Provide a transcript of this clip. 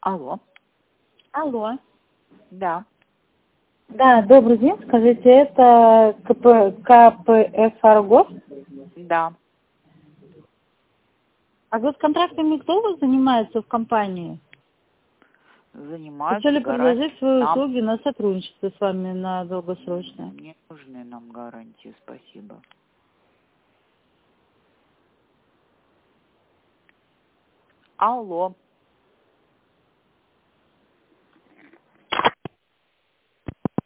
Алло. Алло. Да. Да, добрый день. Скажите, это КПФ Аргос? Да. А госконтрактами кто у вас занимается в компании? Занимаются Хотели предложить свои нам. услуги на сотрудничество с вами на долгосрочное. Не нужны нам гарантии, спасибо. Алло.